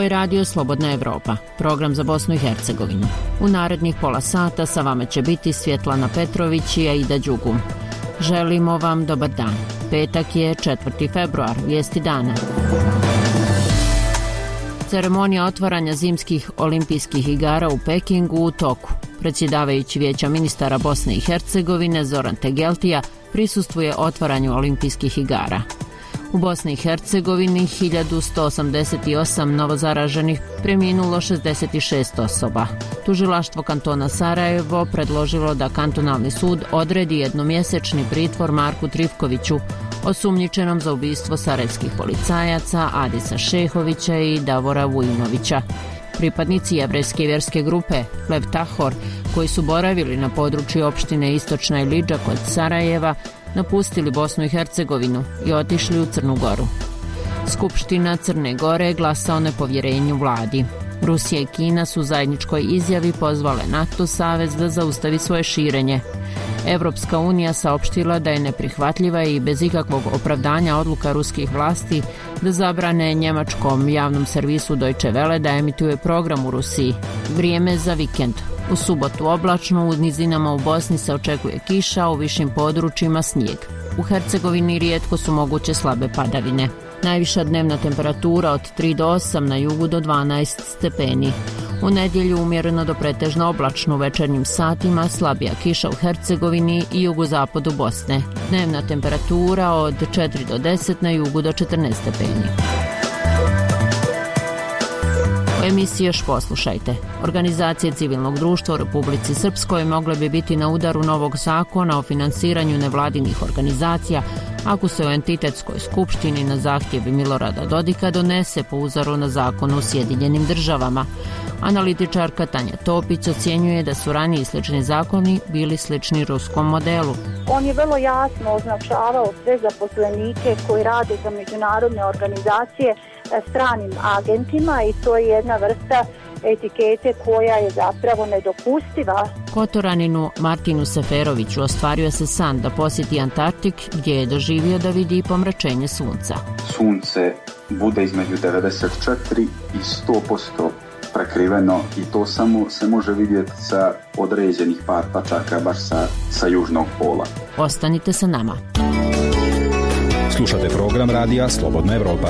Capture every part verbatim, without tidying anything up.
Ovo je radio Slobodna Evropa, program za Bosnu i Hercegovinu. U narednih pola sata sa vama će biti Svjetlana Petrović i Aida Đugum. Želimo vam dobar dan. Petak je četvrti februar, vijesti dana. Ceremonija otvaranja zimskih olimpijskih igara u Pekingu u toku. Predsjedavajući Vijeća ministara Bosne i Hercegovine Zoran Tegeltija prisustvuje otvaranju olimpijskih igara. U Bosni i Hercegovini hiljadu sto osamdeset osam novozaraženih, preminulo šezdeset šest osoba. Tužilaštvo kantona Sarajevo predložilo da kantonalni sud odredi jednomjesečni pritvor Marku Trifkoviću, osumnjičenom za ubistvo sarajevskih policajaca Adisa Šehovića i Davora Vujinovića. Pripadnici jevrejske vjerske grupe Lev Tahor, koji su boravili na području opštine Istočna Ilidža kod Sarajeva, napustili Bosnu i Hercegovinu i otišli u Crnu Goru. Skupština Crne Gore je glasao o nepovjerenju vladi. Rusija i Kina su u zajedničkoj izjavi pozvale NATO savez da zaustavi svoje širenje. Evropska unija saopštila da je neprihvatljiva i bez ikakvog opravdanja odluka ruskih vlasti da zabrane njemačkom javnom servisu Deutsche Welle da emituje program u Rusiji. Vrijeme za vikend. U subotu oblačno, u nizinama u Bosni se očekuje kiša, u višim područjima snijeg. U Hercegovini rijetko su moguće slabe padavine. Najviša dnevna temperatura od tri do osam, na jugu do dvanaest stepeni. U nedjelju umjereno do pretežno oblačno, u večernjim satima slabija kiša u Hercegovini i jugozapadu Bosne. Dnevna temperatura od četiri do deset, na jugu do četrnaest stepeni. U emisiji još poslušajte. Organizacije civilnog društva u Republici Srpskoj mogle bi biti na udaru novog zakona o finansiranju nevladinih organizacija ako se u entitetskoj skupštini na zahtjev Milorada Dodika donese po uzoru na zakon u Sjedinjenim državama. Analitičarka Tanja Topić ocjenjuje da su raniji slični zakoni bili slični ruskom modelu. On je vrlo jasno označavao sve zaposlenike koji rade za međunarodne organizacije stranim agentima i to je jedna vrsta etikete koja je zapravo nedopustiva. Kotoraninu Martinu Seferoviću ostvario se san da posjeti Antarktik, gdje je doživio da vidi i pomračenje sunca. Sunce bude između devedeset četiri i sto posto prekriveno i to samo se može vidjeti sa određenih par tačaka baš sa, sa južnog pola. Ostanite sa nama. Slušate program radija Slobodna Evropa.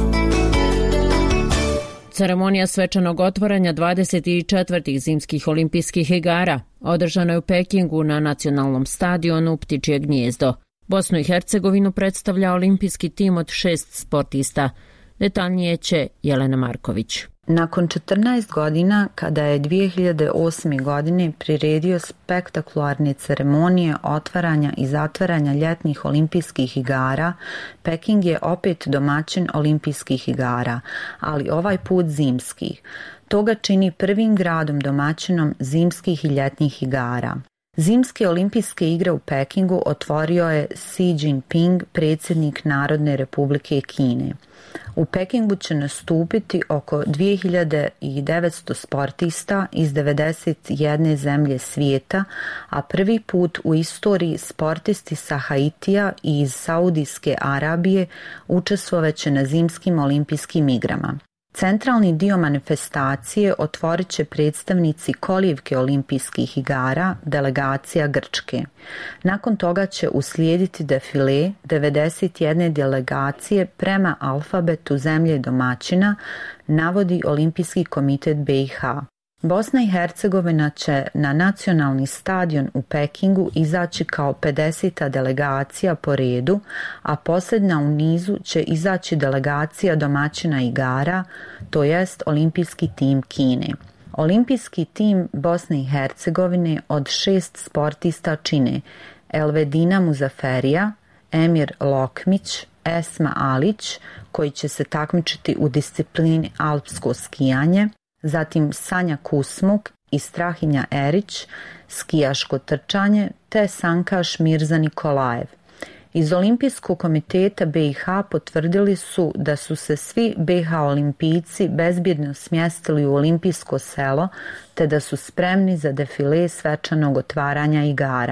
Ceremonija svečanog otvaranja dvadeset četvrtih zimskih olimpijskih igara održana je u Pekingu na nacionalnom stadionu Ptičje gnijezdo. Bosnu i Hercegovinu predstavlja olimpijski tim od šest sportista. Detaljnije će Jelena Marković. Nakon četrnaest godina, kada je dvije hiljade osme. godine priredio spektakularne ceremonije otvaranja i zatvaranja ljetnih olimpijskih igara, Peking je opet domaćin olimpijskih igara, ali ovaj put zimskih. To ga čini prvim gradom domaćinom zimskih i ljetnih igara. Zimske olimpijske igre u Pekingu otvorio je Xi Jinping, predsjednik Narodne republike Kine. U Pekingu će nastupiti oko dvije hiljade devetsto sportista iz devedeset jedne zemlje svijeta, a prvi put u istoriji sportisti sa Haitija i iz Saudijske Arabije učestvovaće na zimskim olimpijskim igrama. Centralni dio manifestacije otvorit će predstavnici kolijevke olimpijskih igara, delegacija Grčke. Nakon toga će uslijediti defile devedeset jedne delegacije prema alfabetu zemlje domaćina, navodi Olimpijski komitet B i H. Bosna i Hercegovina će na nacionalni stadion u Pekingu izaći kao pedeseta delegacija po redu, a posljednja u nizu će izaći delegacija domaćina igara, to jest olimpijski tim Kine. Olimpijski tim Bosne i Hercegovine od šest sportista čine Elvedina Muzaferija, Emir Lokmić, Esma Alić, koji će se takmičiti u disciplini alpsko skijanje, zatim Sanja Kusmuk i Strahinja Erić, skijaško trčanje, te Sankaš Mirza Nikolajev. Iz Olimpijskog komiteta B i H potvrdili su da su se svi B i H olimpijci bezbjedno smjestili u olimpijsko selo, te da su spremni za defile svečanog otvaranja igara.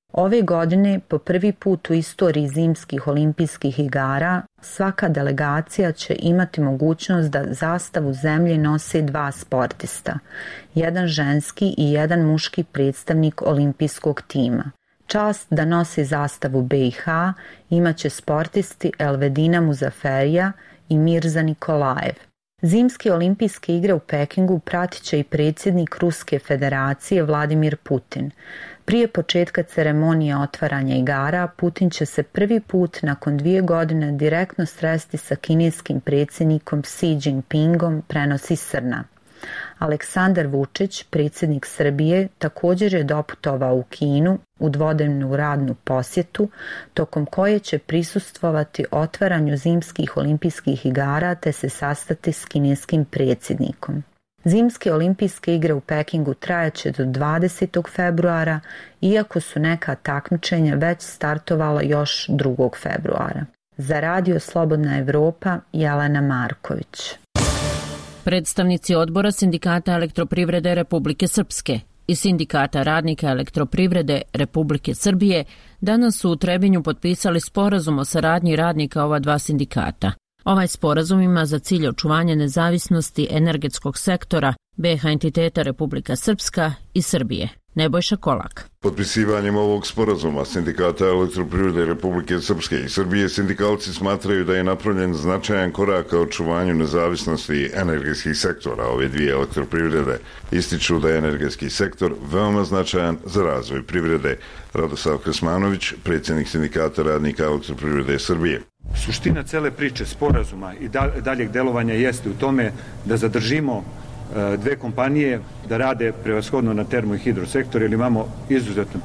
Ove godine, po prvi put u istoriji zimskih olimpijskih igara, svaka delegacija će imati mogućnost da zastavu zemlje nose dva sportista, jedan ženski i jedan muški predstavnik olimpijskog tima. Čast da nosi zastavu B i H imaće sportisti Elvedina Muzaferija i Mirza Nikolajev. Zimske olimpijske igre u Pekingu pratit će i predsjednik Ruske federacije Vladimir Putin. Prije početka ceremonije otvaranja igara, Putin će se prvi put nakon dvije godine direktno sresti sa kineskim predsjednikom Xi Jinpingom, prenosi Srna. Aleksandar Vučić, predsjednik Srbije, također je doputovao u Kinu u dvodnevnu radnu posjetu, tokom koje će prisustvovati otvaranju zimskih olimpijskih igara te se sastati s kineskim predsjednikom. Zimske olimpijske igre u Pekingu trajaće do dvadesetog februara, iako su neka takmičenja već startovala još drugog februara. Za Radio Slobodna Evropa, Jelena Marković. Predstavnici odbora Sindikata elektroprivrede Republike Srpske i Sindikata radnika elektroprivrede Republike Srbije danas su u Trebinju potpisali sporazum o saradnji radnika ova dva sindikata. Ovaj sporazum ima za cilj očuvanje nezavisnosti energetskog sektora B H entiteta Republika Srpska i Srbije. Nebojša Kolak. Potpisivanjem ovog sporazuma Sindikata elektroprivrede Republike Srpske i Srbije sindikalci smatraju da je napravljen značajan korak ka očuvanju nezavisnosti energetskih sektora ove dvije elektroprivrede. Ističu da je energetski sektor veoma značajan za razvoj privrede. Radoslav Krsmanović, predsjednik Sindikata radnika elektroprivrede Srbije. Suština cele priče sporazuma i daljeg delovanja jeste u tome da zadržimo dve kompanije da rade prevashodno na termo i hidrosektoru, jer imamo izuzetno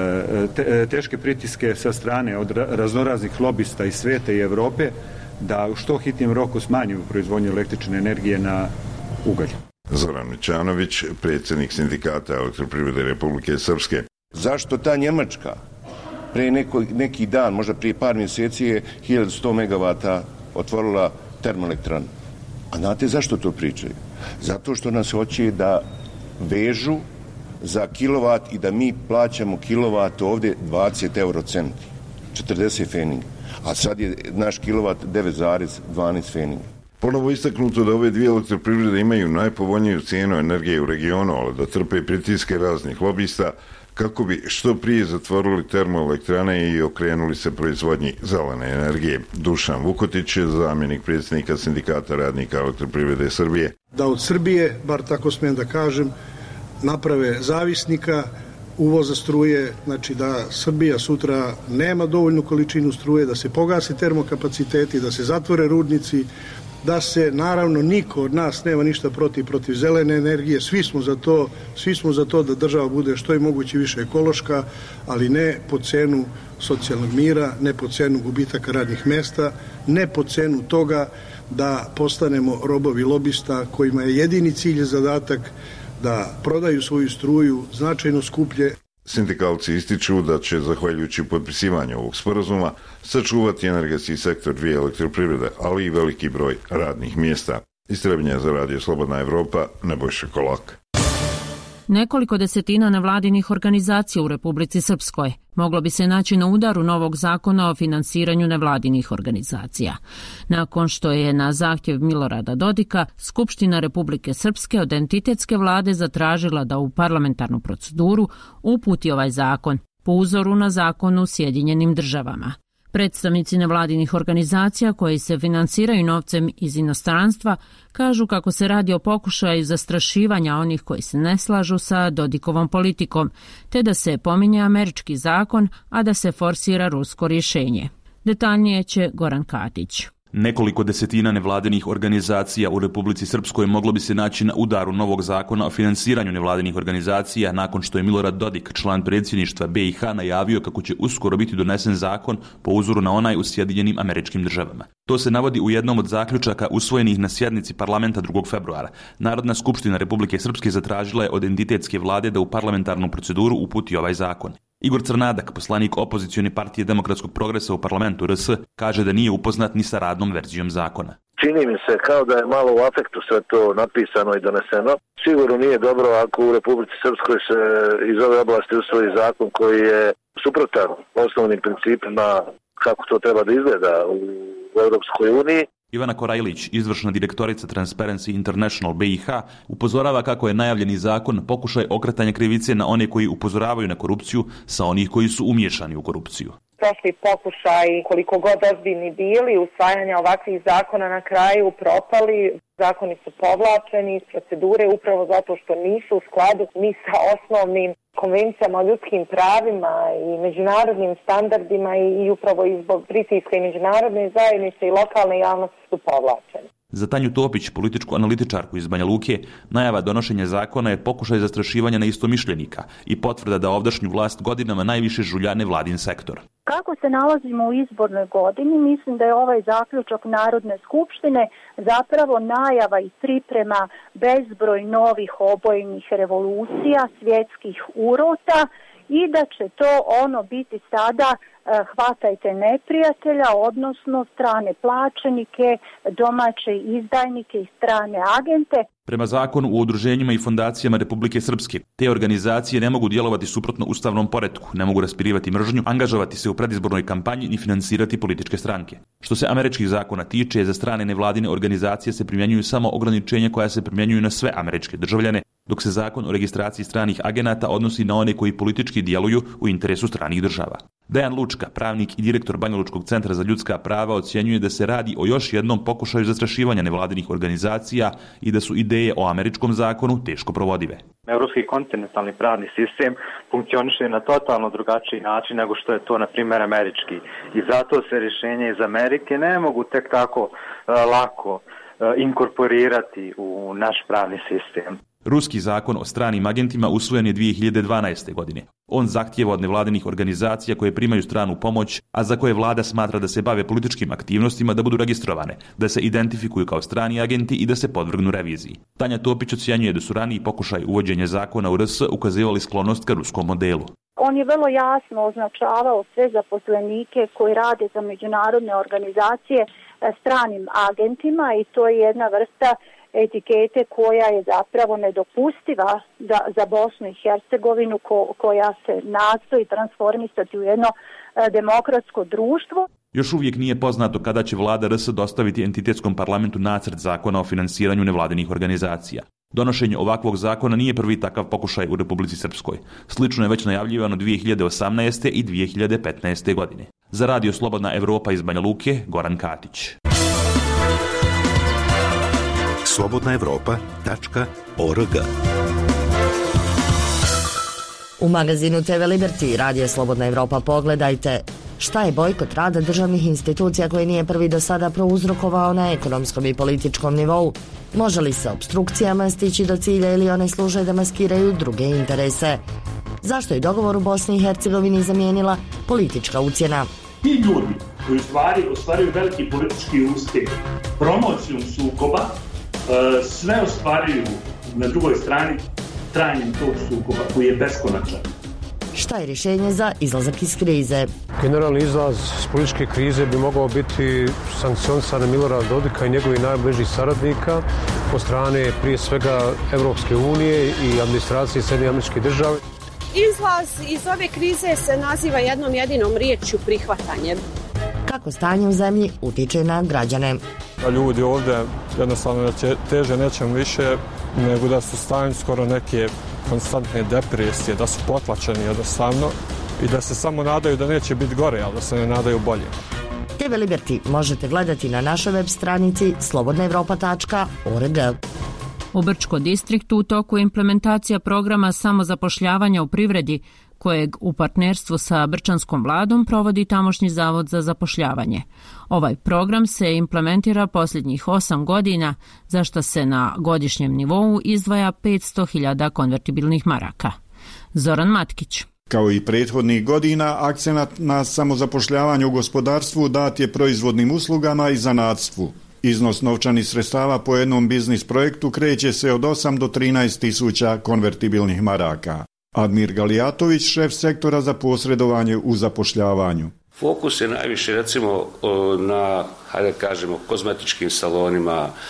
te, teške pritiske sa strane od raznoraznih lobista iz sveta i Evrope da u što hitnijem roku smanjimo proizvodnju električne energije na ugalj. Zoran Mićanović, predsjednik Sindikata elektroprivrede Republike Srpske. Zašto ta Njemačka pre neko, neki dan, možda prije par mjeseci je hiljadu sto megavata otvorila termoelektranu? A znate zašto to pričaju? Zato što nas hoće da vežu za kilovat i da mi plaćamo kilovat ovdje dvadeset euro centi, četrdeset feninga, a sad je naš kilovat devet zarez dvanaest feninga. Ponovo istaknuto da ove dvije elektroprivrede imaju najpovoljniju cijenu energije u regionu, ali da trpe pritiske raznih lobista kako bi što prije zatvorili termoelektrane i okrenuli se proizvodnji zelene energije. Dušan Vukotić je zamjenik predsjednika Sindikata radnika elektroprivrede Srbije. Da od Srbije, bar tako smijem da kažem, naprave zavisnika uvoza struje, znači da Srbija sutra nema dovoljnu količinu struje, da se pogase termokapaciteti, da se zatvore rudnici, da se, naravno, niko od nas nema ništa protiv protiv zelene energije, svi smo za to, svi smo za to da država bude što je moguće više ekološka, ali ne po cenu socijalnog mira, ne po cenu gubitaka radnih mesta, ne po cenu toga da postanemo robovi lobista kojima je jedini cilj i zadatak da prodaju svoju struju značajno skuplje. Sindikalci ističu da će, zahvaljujući potpisivanju ovog sporazuma, sačuvati energetski sektor dvije elektroprivrede, ali i veliki broj radnih mjesta. Iz Trebinja za Radio Slobodna Evropa, Nebojša Kolak. Nekoliko desetina nevladinih organizacija u Republici Srpskoj moglo bi se naći na udaru novog zakona o finansiranju nevladinih organizacija. Nakon što je na zahtjev Milorada Dodika Skupština Republike Srpske od entitetske vlade zatražila da u parlamentarnu proceduru uputi ovaj zakon po uzoru na zakon u Sjedinjenim državama. Predstavnici nevladinih organizacija koji se finansiraju novcem iz inostranstva kažu kako se radi o pokušaju zastrašivanja onih koji se ne slažu sa Dodikovom politikom, te da se pominje američki zakon, a da se forsira rusko rješenje. Detaljnije će Goran Katić. Nekoliko desetina nevladinih organizacija u Republici Srpskoj moglo bi se naći na udaru novog zakona o finansiranju nevladinih organizacija nakon što je Milorad Dodik, član predsjedništva B i H, najavio kako će uskoro biti donesen zakon po uzoru na onaj u Sjedinjenim Američkim Državama. To se navodi u jednom od zaključaka usvojenih na sjednici parlamenta drugog februara. Narodna skupština Republike Srpske zatražila je od entitetske vlade da u parlamentarnu proceduru uputi ovaj zakon. Igor Crnadak, poslanik opozicione partije Demokratskog progresa u parlamentu R S, kaže da nije upoznat ni sa radnom verzijom zakona. Čini mi se kao da je malo u afektu sve to napisano i doneseno. Sigurno nije dobro ako u Republici Srpskoj se iz ove oblasti usvoji zakon koji je suprotan osnovnim principima kako to treba da izgleda u Europskoj uniji. Ivana Korajlić, izvršna direktorica Transparency International B i H, upozorava kako je najavljeni zakon pokušaj okretanja krivice na one koji upozoravaju na korupciju sa onih koji su umiješani u korupciju. Prošli pokušaj, koliko god ozbiljni bili, usvajanja ovakvih zakona na kraju propali. Zakoni su povlačeni iz procedure upravo zato što nisu u skladu ni sa osnovnim konvencijama o ljudskim pravima i međunarodnim standardima i, i upravo zbog pritiska i međunarodne zajednice i lokalne javnosti su povlačeni. Za Tanju Topić, političku analitičarku iz Banja Luke, najava donošenja zakona je pokušaj zastrašivanja neistomišljenika i potvrda da ovdašnju vlast godinama najviše žulja nevladin sektor. Kako se nalazimo u izbornoj godini, mislim da je ovaj zaključak Narodne skupštine zapravo najava i priprema bezbroj novih obojnih revolucija, svjetskih urota i da će to ono biti sada eh, hvatajte neprijatelja, odnosno strane plaćenike, domaće izdajnike i strane agente. Prema zakonu o udruženjima i fondacijama Republike Srpske, te organizacije ne mogu djelovati suprotno ustavnom poretku, ne mogu raspirivati mržnju, angažovati se u predizbornoj kampanji ni finansirati političke stranke. Što se američkih zakona tiče, za strane nevladine organizacije se primjenjuju samo ograničenja koja se primjenjuju na sve američke državljane, dok se zakon o registraciji stranih agenata odnosi na one koji politički djeluju u interesu stranih država. Dejan Lučka, pravnik i direktor Banjalučkog centra za ljudska prava, ocjenjuje da se radi o još jednom pokušaju zastrašivanja nevladinih organizacija i da su ideje o američkom zakonu teško provodive. Europski kontinentalni pravni sistem funkcioniše na totalno drugačiji način nego što je to, na primjer, američki. I zato se rješenja iz Amerike ne mogu tek tako uh, lako uh, inkorporirati u naš pravni sistem. Ruski zakon o stranim agentima usvojen je dvije hiljade dvanaeste. godine. On zahtijeva od nevladinih organizacija koje primaju stranu pomoć, a za koje vlada smatra da se bave političkim aktivnostima, da budu registrovane, da se identifikuju kao strani agenti i da se podvrgnu reviziji. Tanja Topić ocjenjuje da su raniji pokušaj uvođenja zakona u R S ukazivali sklonost ka ruskom modelu. On je vrlo jasno označavao sve zaposlenike koji rade za međunarodne organizacije stranim agentima i to je jedna vrsta etikete koja je zapravo nedopustiva da, za Bosnu i Hercegovinu ko, koja se nastoji transformisati u jedno e, demokratsko društvo. Još uvijek nije poznato kada će vlada R S dostaviti entitetskom parlamentu nacrt zakona o finansiranju nevladinih organizacija. Donošenje ovakvog zakona nije prvi takav pokušaj u Republici Srpskoj. Slično je već najavljivano dvije hiljade osamnaeste. i dvije hiljade petnaeste. godine. Za Radio Slobodna Evropa iz Banja Luke, Goran Katić. slobodna evropa tačka org. U magazinu T V Liberty Radio Slobodna Evropa pogledajte šta je bojkot rada državnih institucija koji nije prvi do sada prouzrokovao na ekonomskom i političkom nivou. Može li se obstrukcijama stići do cilja ili one služe da maskiraju druge interese? Zašto je dogovor u Bosni i Hercegovini zamijenila politička ucjena? Ti ljudi koji u stvari ostvaruju veliki politički uspjeh promocijom sukoba, sve ostvaruju na drugoj strani trajanjem tog sukoba koji je beskonačan. Šta je rješenje za izlazak iz krize? Generalni izlaz iz političke krize bi mogao biti sankcionisanje Milorada Dodika i njegovih najbližih saradnika po strane prije svega Evropske unije i administracije Sjedinjenih Američkih Država. Izlaz iz ove krize se naziva jednom jedinom riječju prihvatanje. Kako stanje u zemlji utiče na građane? Ljudi ovdje jednostavno teže nečem više nego da su stanju skoro neke konstantne depresije, da su potlačeni jednostavno i da se samo nadaju da neće biti gore, ali da se ne nadaju bolje. T V Liberty možete gledati na našoj web stranici slobodna evropa tačka org. U Brčko distriktu u toku implementacija programa samozapošljavanja u privredi, kojeg u partnerstvu sa Brčanskom vladom provodi tamošnji zavod za zapošljavanje. Ovaj program se implementira posljednjih osam godina, za što se na godišnjem nivou izdvaja petsto hiljada konvertibilnih maraka. Zoran Matkić. Kao i prethodnih godina, akcenat na samozapošljavanju u gospodarstvu dat je proizvodnim uslugama i zanatstvu. Iznos novčanih sredstava po jednom biznis projektu kreće se od osam do trinaest tisuća konvertibilnih maraka. Admir Galijatović, šef sektora za posredovanje u zapošljavanju. Fokus je najviše recimo na, hajde kažemo, kozmetičkim salonima,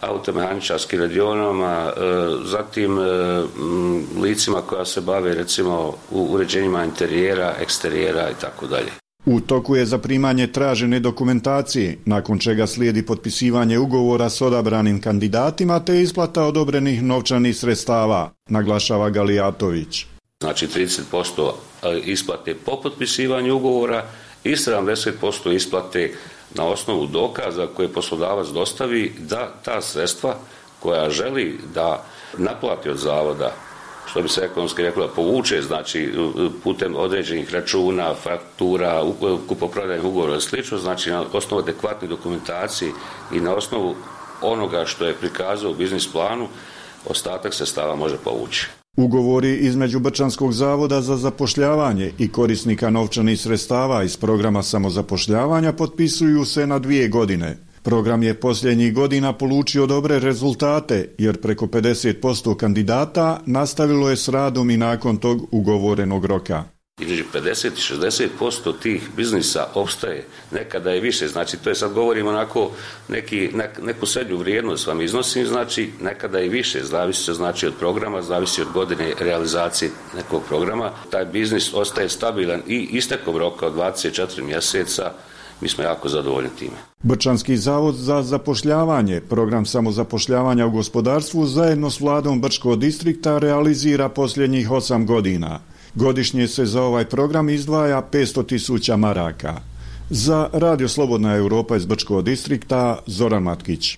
automehaničarskim radionama, zatim licima koja se bave recimo u uređenjima interijera, eksterijera i tako dalje. U toku je zaprimanje tražene dokumentacije, nakon čega slijedi potpisivanje ugovora s odabranim kandidatima te isplata odobrenih novčanih sredstava, naglašava Galijatović. Znači trideset posto isplate po potpisivanju ugovora i sedamdeset posto isplate na osnovu dokaza koje poslodavac dostavi da ta sredstva koja želi da naplati od zavoda, što bi se ekonomski reklo, povuče, znači putem određenih računa, faktura, kupoprodajnih ugovora i slično, znači na osnovu adekvatne dokumentacije i na osnovu onoga što je prikazao u biznis planu, ostatak sredstava može povući. Ugovori između Brčanskog zavoda za zapošljavanje i korisnika novčanih sredstava iz programa samozapošljavanja potpisuju se na dvije godine. Program je posljednjih godina polučio dobre rezultate, jer preko pedeset posto kandidata nastavilo je s radom i nakon tog ugovorenog roka. Između pedeset i šezdeset posto tih biznisa opstaje, nekada je više, znači to je sad govorimo onako neki, neku srednju vrijednost vam iznosim, znači nekada je više, zavisi se znači od programa, zavisi od godine realizacije nekog programa. Taj biznis ostaje stabilan i istekom roka od dvadeset četiri mjeseca, mi smo jako zadovoljni time. Brčanski zavod za zapošljavanje, program samozapošljavanja u gospodarstvu, zajedno s vladom Brčkog distrikta realizira posljednjih osam godina. Godišnje se za ovaj program izdvaja petsto tisuća maraka. Za Radio Slobodna Europa iz Brčkog distrikta, Zoran Matkić.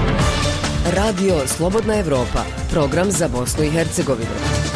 Radio Slobodna Europa, program za Bosnu i Hercegovinu.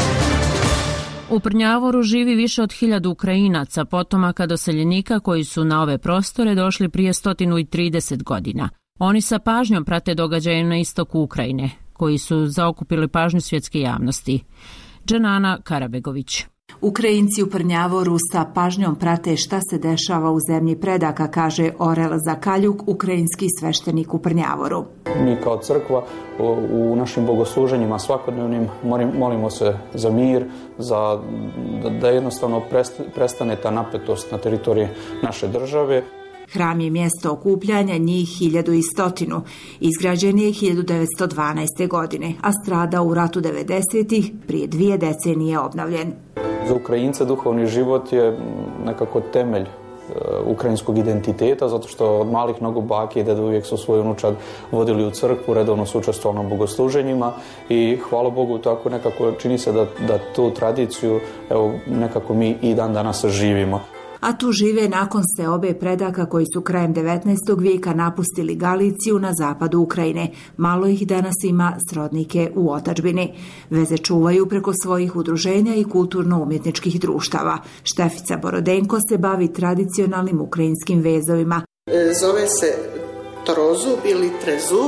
U Prnjavoru živi više od hiljadu Ukrajinaca, potomaka doseljenika koji su na ove prostore došli prije sto trideset godina. Oni sa pažnjom prate događaje na istoku Ukrajine, koji su zaokupili pažnju svjetske javnosti. Dženana Karabegović. Ukrajinci u Prnjavoru sa pažnjom prate šta se dešava u zemlji predaka, kaže Orel Zakaljuk, ukrajinski sveštenik u Prnjavoru. Mi kao crkva u našim bogosluženjima svakodnevnim molimo se za mir, za, da jednostavno prestane ta napetost na teritoriji naše države. Hram je mjesto okupljanja njih hiljadu i stotinu. Izgrađen je hiljadu devetsto dvanaeste. godine, a strada u ratu devedesetih, prije dvije decenije obnovljen. Za Ukrajince duhovni život je nekako temelj ukrajinskog identiteta, zato što od malih nogu bake i deda uvijek su svoju unučad vodili u crkvu, redovno su učestvovali na bogosluženjima i hvala Bogu tako nekako čini se da, da tu tradiciju evo, nekako mi i dan danas živimo. A tu žive nakon seobe predaka koji su krajem devetnaestog vijeka napustili Galiciju na zapadu Ukrajine. Malo ih danas ima srodnike u otadžbini. Veze čuvaju preko svojih udruženja i kulturno-umjetničkih društava. Štefica Borodenko se bavi tradicionalnim ukrajinskim vezovima. Zove se trozub ili trezub.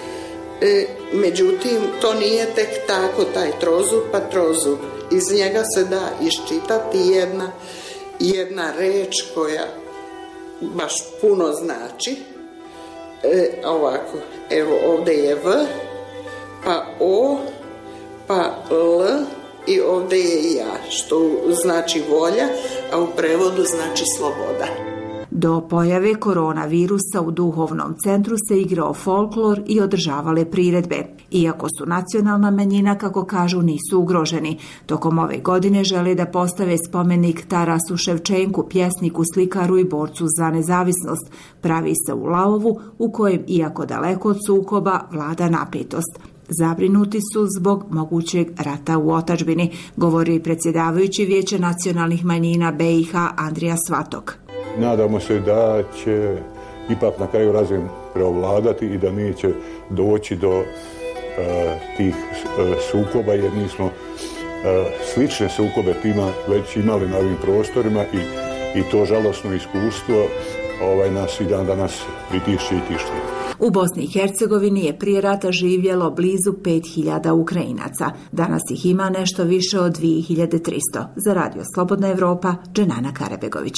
Međutim, to nije tek tako taj trozub pa trozub. Iz njega se da iščitati jedna jedna reč koja baš puno znači. E, ovako, evo ovdje je V, pa O, pa L i ovdje je ja, što znači volja, a u prevodu znači sloboda. Do pojave koronavirusa u duhovnom centru se igrao folklor i održavale priredbe. Iako su nacionalna manjina, kako kažu, nisu ugroženi. Tokom ove godine žele da postave spomenik Tarasu Ševčenku, pjesniku, slikaru i borcu za nezavisnost. Pravi se u Laovu, u kojem, iako daleko od sukoba, vlada napetost. Zabrinuti su zbog mogućeg rata u otadžbini, govori predsjedavajući Vijeća nacionalnih manjina B i H Andrija Svatok. Nadamo se da će ipak na kraju razin preovladati i da neće doći do uh, tih uh, sukoba, jer mi smo uh, slične sukobe tima već imali na ovim prostorima i, i to žalosno iskustvo ovaj, nas i dan danas pritišće i tišti. U Bosni i Hercegovini je prije rata živjelo blizu pet hiljada Ukrajinaca. Danas ih ima nešto više od dvije hiljade tristo. Za Radio Slobodna Evropa, Dženana Karabegović.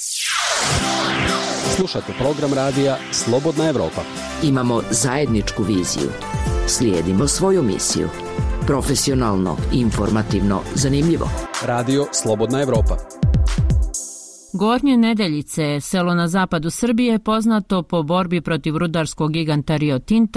Slušate program radija Slobodna Evropa. Imamo zajedničku viziju. Slijedimo svoju misiju. Profesionalno, informativno, zanimljivo. Radio Slobodna Evropa. Gornje Nedeljice, selo na zapadu Srbije, poznato po borbi protiv rudarskog giganta Rio Tinta,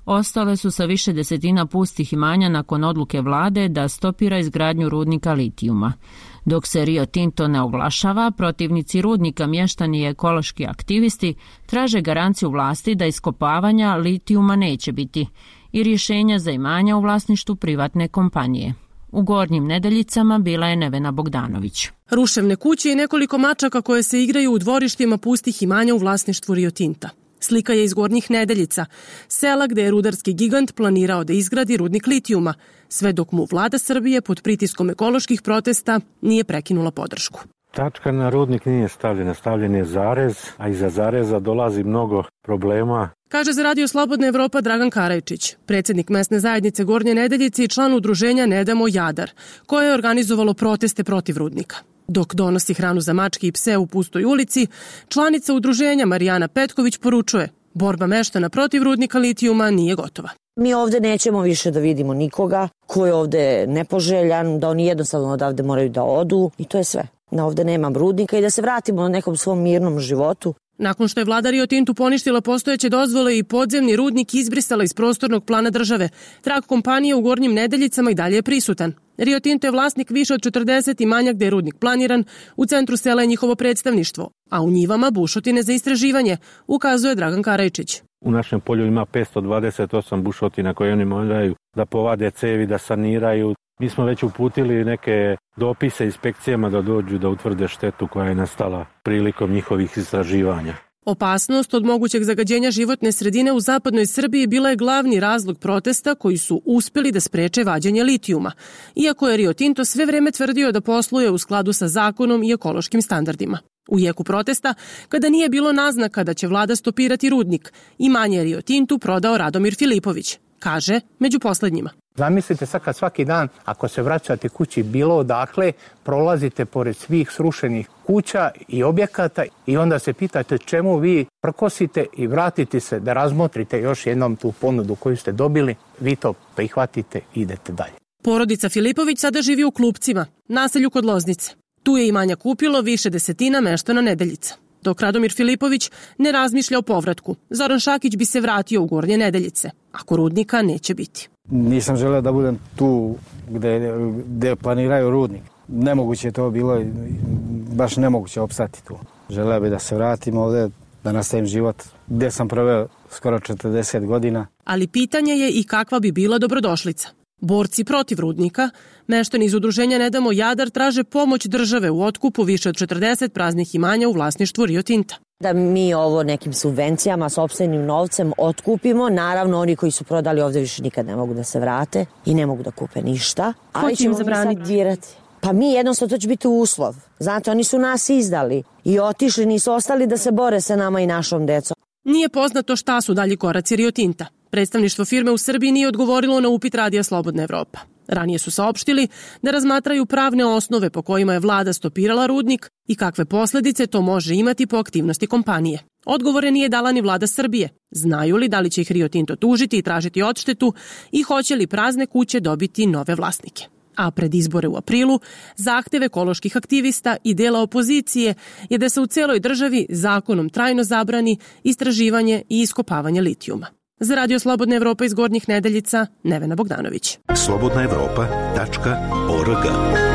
ostale su sa više desetina pustih imanja nakon odluke vlade da stopira izgradnju rudnika litijuma. Dok se Rio Tinto ne oglašava, protivnici rudnika, mještani i ekološki aktivisti traže garanciju vlasti da iskopavanja litijuma neće biti i rješenja za imanja u vlasništvu privatne kompanije. U Gornjim Nedeljicama bila je Nevena Bogdanović. Ruševne kuće i nekoliko mačaka koje se igraju u dvorištima pustih imanja u vlasništvu Rio Tinta. Slika je iz Gornjih Nedeljica, sela gde je rudarski gigant planirao da izgradi rudnik litijuma, sve dok mu vlada Srbije pod pritiskom ekoloških protesta nije prekinula podršku. Tačka na rudnik nije stavljena, stavljen je zarez, a iza zareza dolazi mnogo problema. Kaže za Radio Slobodna Evropa Dragan Karajčić, predsjednik mesne zajednice Gornje Nedeljice i član udruženja Ne damo Jadar, koje je organizovalo proteste protiv rudnika. Dok donosi hranu za mačke i pse u pustoj ulici, članica udruženja Marijana Petković poručuje, borba meštana protiv rudnika litijuma nije gotova. Mi ovde nećemo više da vidimo nikoga ko je ovde nepoželjan, da oni jednostavno odavde moraju da odu i to je sve. Da ovde nema rudnika i da se vratimo na nekom svom mirnom životu. Nakon što je vlada Rio Tintu poništila postojeće dozvole i podzemni rudnik izbrisala iz prostornog plana države, trag kompanije u Gornjim Nedeljicama i dalje je prisutan. Rio Tinto je vlasnik više od četrdeset imanja gde je rudnik planiran, u centru sela je njihovo predstavništvo, a u njivama bušotine za istraživanje, ukazuje Dragan Karajčić. U našem polju ima petsto dvadeset osam bušotina koje oni moraju da povade cevi, da saniraju. Mi smo već uputili neke dopise inspekcijama da dođu da utvrde štetu koja je nastala prilikom njihovih istraživanja. Opasnost od mogućeg zagađenja životne sredine u zapadnoj Srbiji bila je glavni razlog protesta koji su uspeli da spreče vađenje litijuma, iako je Rio Tinto sve vreme tvrdio da posluje u skladu sa zakonom i ekološkim standardima. U jeku protesta, kada nije bilo naznaka da će vlada stopirati rudnik, imanje Rio Tintu prodao Radomir Filipović, kaže među poslednjima. Zamislite sad kad svaki dan, ako se vraćate kući bilo odakle, prolazite pored svih srušenih kuća i objekata i onda se pitate čemu vi prkosite i vratite se da razmotrite još jednom tu ponudu koju ste dobili, vi to prihvatite i idete dalje. Porodica Filipović sada živi u Klupcima, naselju kod Loznice. Tu je imanja kupilo više desetina meštana Nedeljica. Dok Radomir Filipović ne razmišlja o povratku, Zoran Šakić bi se vratio u Gornje Nedeljice, ako rudnika neće biti. Nisam želeo da budem tu gde, gde planiraju rudnik. Nemoguće je to bilo, baš nemoguće opstati tu. Želeo bi da se vratim ovde, da nastavim život gde sam proveo skoro četrdeset godina. Ali pitanje je i kakva bi bila dobrodošlica. Borci protiv rudnika, meštani iz udruženja Ne damo Jadar traže pomoć države u otkupu više od četrdeset praznih imanja u vlasništvu Rio Tinta. Da mi ovo nekim subvencijama, sopstvenim novcem otkupimo, naravno oni koji su prodali ovde više nikad ne mogu da se vrate i ne mogu da kupe ništa. Ko će im zabraniti? Pa mi jednostavno to će biti uslov. Znate, oni su nas izdali i otišli, nisu ostali da se bore sa nama i našom decom. Nije poznato šta su dalji koraci Rio Tinta. Predstavništvo firme u Srbiji nije odgovorilo na upit Radija Slobodna Evropa. Ranije su saopštili da razmatraju pravne osnove po kojima je vlada stopirala rudnik i kakve posledice to može imati po aktivnosti kompanije. Odgovore nije dala ni vlada Srbije. Znaju li da li će ih Rio Tinto tužiti i tražiti odštetu i hoće li prazne kuće dobiti nove vlasnike. A pred izbore u aprilu, zahtev ekoloških aktivista i dela opozicije je da se u celoj državi zakonom trajno zabrani istraživanje i iskopavanje litijuma. Za Radio Slobodna Evropa iz Gornjih Nedeljica, Nevena Bogdanović. slobodna evropa tačka org.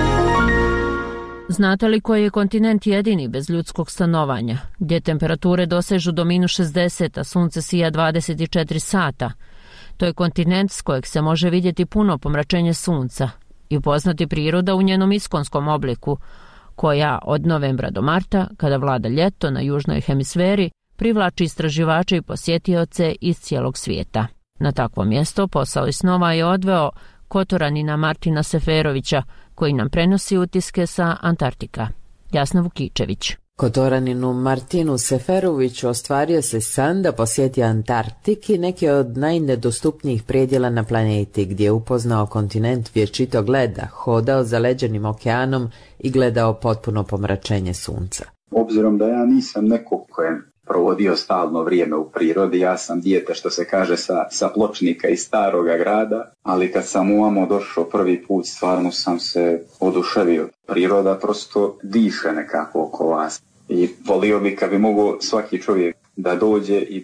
Znate li koji je kontinent jedini bez ljudskog stanovanja, gdje temperature dosežu do minus šezdeset, a sunce sija dvadeset četiri sata? To je kontinent s kojeg se može vidjeti puno pomračenje sunca i upoznati priroda u njenom iskonskom obliku, koja od novembra do marta, kada vlada ljeto na južnoj hemisferi, privlači istraživače i posjetioce iz cijelog svijeta. Na takvo mjesto posao iz snova je odveo Kotoranina Martina Seferovića, koji nam prenosi utiske sa Antarktika. Jasna Vukičević. Kotoraninu Martinu Seferoviću ostvario se san da posjeti Antarktik i neki od najnedostupnijih predjela na planeti, gdje je upoznao kontinent vječitog leda, hodao zaleđenim okeanom i gledao potpuno pomračenje sunca. Obzirom da ja nisam neko kojem provodio stalno vrijeme u prirodi, ja sam dijete, što se kaže, sa, sa pločnika iz staroga grada, ali kad sam ovamo došao prvi put, stvarno sam se oduševio. Priroda prosto diše nekako oko vas i volio bi kad bi mogao svaki čovjek da dođe i da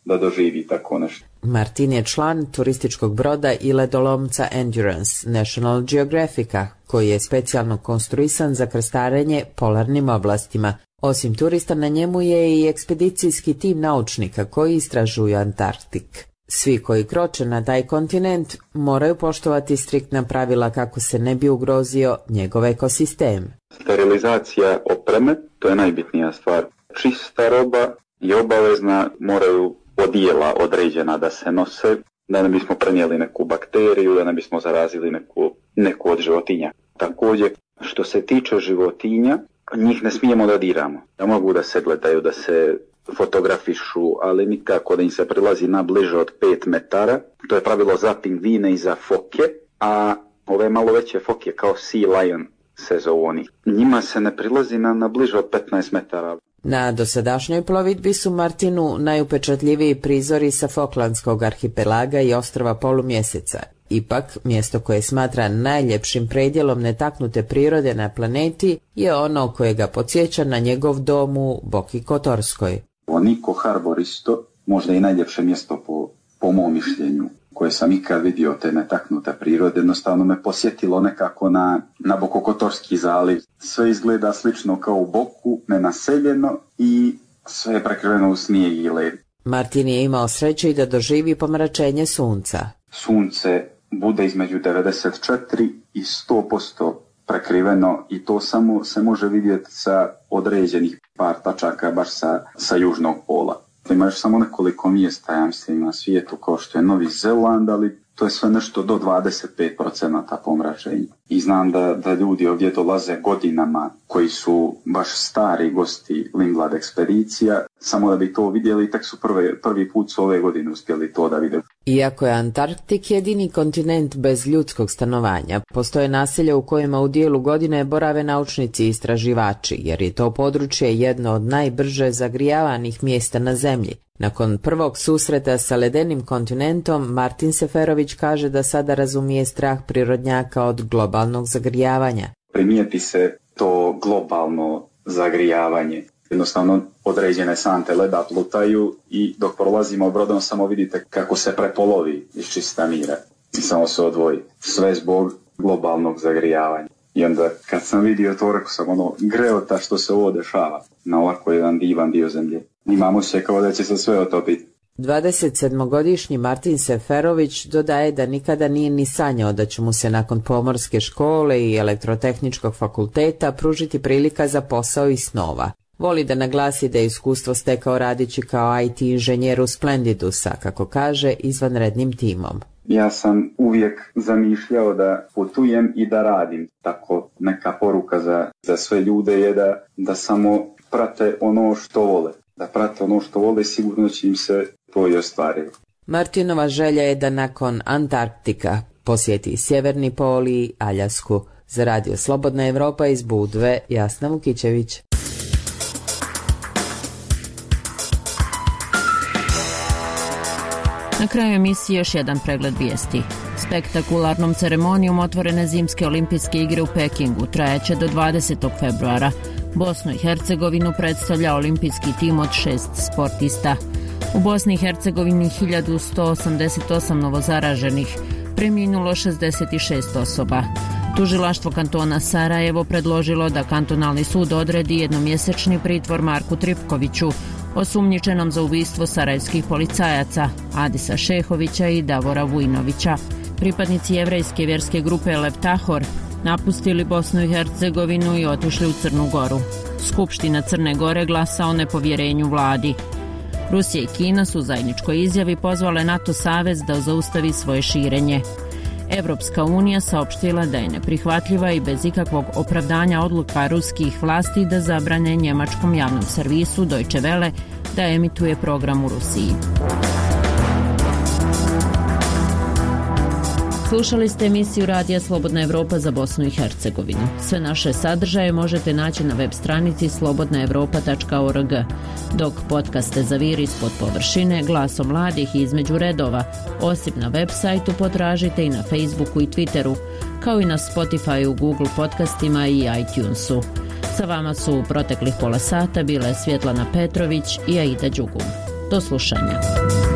da doživi tako nešto. Martin je član turističkog broda i ledolomca Endurance National Geographica, koji je specijalno konstruisan za krstarenje polarnim oblastima. Osim turista, na njemu je i ekspedicijski tim naučnika koji istražuju Antarktik. Svi koji kroče na taj kontinent moraju poštovati striktna pravila kako se ne bi ugrozio njegov ekosistem. Sterilizacija opreme, to je najbitnija stvar. Čista roba je obavezna, moraju odijela određena da se nose, da ne bismo prenijeli neku bakteriju, da ne bismo zarazili neku, neku od životinja. Također, što se tiče životinja, njih ne smijemo da diramo. Da mogu da se gledaju, da se fotografišu, ali nikako da im se prilazi na bliže od pet metara. To je pravilo za pingvine i za foke, a ove malo veće foke kao Sea Lion se zovu oni. Njima se ne prilazi na, na bliže od petnaest metara. Na dosadašnjoj plovidbi su Martinu najupečatljiviji prizori sa Falklandskog arhipelaga i ostrva polumjeseca. Ipak, mjesto koje smatra najljepšim predjelom netaknute prirode na planeti je ono koje ga podsjeća na njegov dom u Boki Kotorskoj. Niko Harbor isto, možda i najljepše mjesto po, po mom mišljenju koje sam ikad vidio te netaknute prirode, jednostavno me posjetilo nekako na, na Bokokotorski zaliv. Sve izgleda slično kao u Boku, nenaseljeno i sve je prekriveno u snijeg i led. Martin je imao sreće i da doživi pomračenje sunca. Sunce bude između devedeset četiri i sto posto prekriveno i to samo se može vidjeti sa određenih par tačaka, baš sa, sa južnog pola. Ima još samo nekoliko mjesta, ja mislim, na svijetu kao što je Novi Zeland, ali to je sve nešto do dvadeset pet posto pomračenja. I znam da, da ljudi ovdje dolaze godinama koji su baš stari gosti Lindblad ekspedicija, samo da bi to vidjeli, tek su prve, prvi put su ove godine uspjeli to da vide. Iako je Antarktik jedini kontinent bez ljudskog stanovanja, postoje naselja u kojima u dijelu godine borave naučnici i istraživači, jer je to područje jedno od najbrže zagrijavanih mjesta na zemlji. Nakon prvog susreta sa ledenim kontinentom, Martin Seferović kaže da sada razumije strah prirodnjaka od globalnog zagrijavanja. Primijeti se to globalno zagrijavanje. Jednostavno određene sante leda plutaju i dok prolazimo brodom samo vidite kako se prepolovi iz čista mira i samo se odvoji. Sve zbog globalnog zagrijavanja. I onda kad sam vidio to, rekao sam ono, greota što se ovo dešava na ovako jedan divan dio zemlje. Imamo se kao da će se sve otopiti. dvadesetsedmogodišnji Martin Seferović dodaje da nikada nije ni sanjao da će mu se nakon pomorske škole i elektrotehničkog fakulteta pružiti prilika za posao i snova. Voli da naglasi da je iskustvo stekao radići kao I T inženjer u Splendidusa, kako kaže, izvanrednim timom. Ja sam uvijek zamišljao da putujem i da radim. Tako neka poruka za, za sve ljude je da, da samo prate ono što vole. Da prate ono što vole, sigurno će im se to i ostvariti. Martinova želja je da nakon Antarktika posjeti Sjeverni pol i Aljasku. Za radio Slobodna Evropa iz Budve, Jasna Vukićević. Na kraju emisije još jedan pregled vijesti. Spektakularnom ceremonijom otvorene zimske olimpijske igre u Pekingu trajaće do dvadesetog februara. Bosnu i Hercegovinu predstavlja olimpijski tim od šest sportista. U Bosni i Hercegovini hiljadu sto osamdeset osam novozaraženih, preminulo šezdeset šest osoba. Tužilaštvo kantona Sarajevo predložilo da kantonalni sud odredi jednomjesečni pritvor Marku Tripkoviću, osumnjičenom za ubistvo sarajevskih policajaca Adisa Šehovića i Davora Vujnovića. Pripadnici jevrejske vjerske grupe Levtahor napustili Bosnu i Hercegovinu i otišli u Crnu Goru. Skupština Crne Gore glasa o nepovjerenju vladi. Rusija i Kina su u zajedničkoj izjavi pozvale NATO savez da zaustavi svoje širenje. Evropska unija saopštila da je neprihvatljiva i bez ikakvog opravdanja odluka ruskih vlasti da zabrane njemačkom javnom servisu Deutsche Welle da emituje program u Rusiji. Slušali ste emisiju Radija Slobodna Evropa za Bosnu i Hercegovinu. Sve naše sadržaje možete naći na web stranici slobodna evropa tačka org, dok podcaste za vir ispod površine, glasom mladih i između redova, osim na web sajtu potražite i na Facebooku i Twitteru, kao i na Spotifyu, Google podcastima i iTunesu. Sa vama su u proteklih pola sata bile Svjetlana Petrović i Aida Đugum. Do slušanja.